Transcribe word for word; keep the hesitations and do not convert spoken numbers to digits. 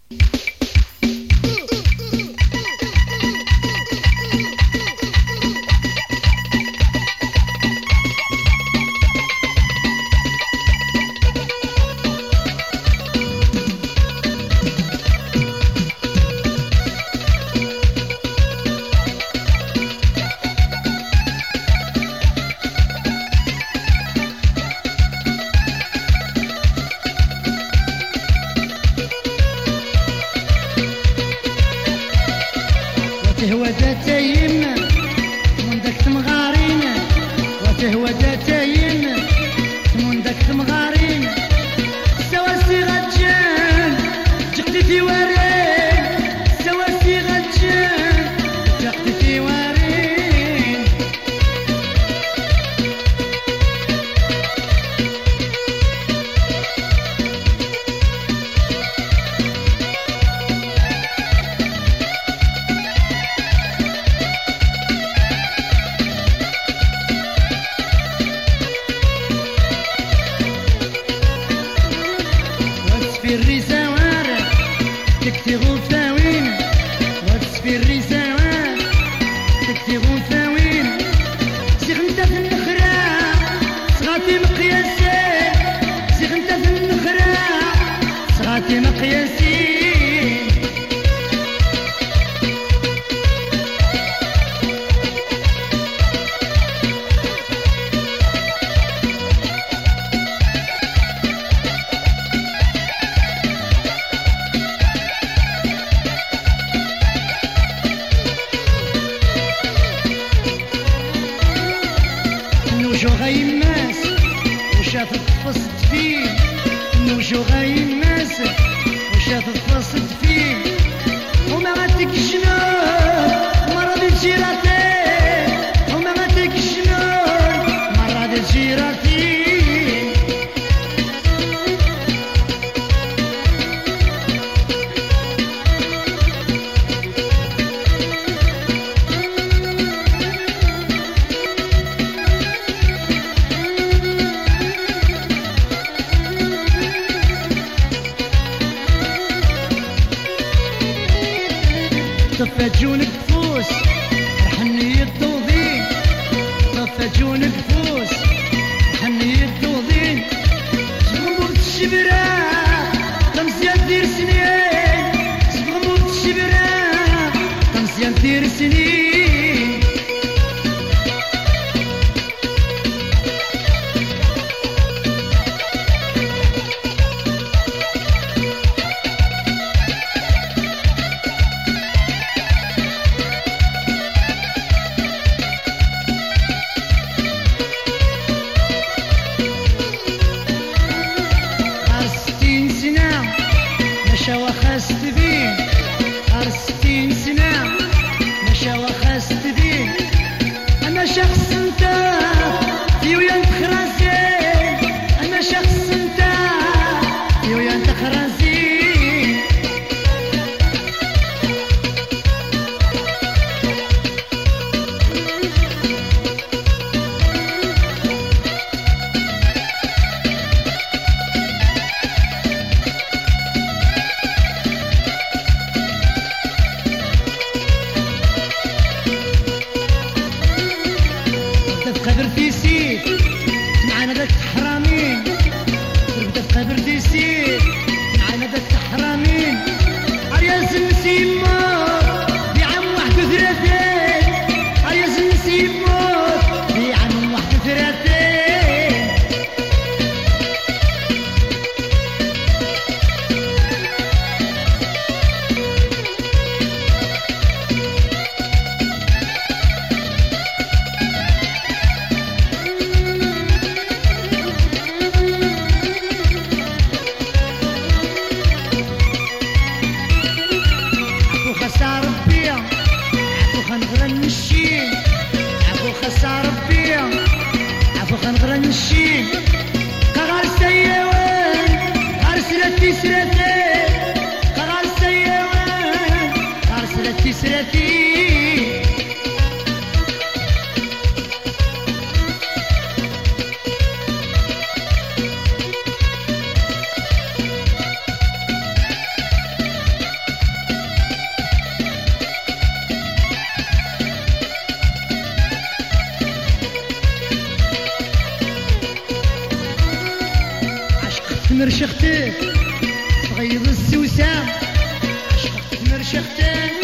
وتهوى داتايم من داك تمغارين، وتهوى داتايم من داك تمغارين، سواسي غتجان جقتي في وارين، سواسي غتجان جقتي في وارين. في الريزوار تكتي غوثاوين، وتصفي الريزوار تكتي غوثاوين، سيغ انت في النخرة صغاتي مقياسين، سيغ انت في النخرة صغاتي مقياسين. نوجو غاي الناس وشافت تفصت فيه، نوجو غاي الناس وشافت تفصت فيه، وما غاتك شنو مرض الجيراتي، وما غاتك شنو مرض الجيراتي. طفى جونك فوس رحني الضوضين، طفى جونك فوس رحني الضوضين، سبغموت الشبرا تمزيان دير سنين، سبغموت الشبرا تمزيان دير سنين. مشى وخست بيه غار ستين سنة، مشى وخست بيه أنا شخص انت في ويا انت خرازين، أنا شخص انت في ويا انت خرازين. قبر في سيف معانا داك حرامين، تربت في قبر في سيف معانا داك حرامين، عرياس نسيمو بعام واحد وثلاثين، عرياس نسيمو بعام واحد وثلاثين. خسار ربي عفو خنغرى النشين، عفو خسار ربي عفو خنغرى النشين، قرار سيوان قرار سلاتي سلاتي، قرار سيوان قرار سلاتي سلاتي. تمرشختك تغيظ السوسام عشقك تمرشختك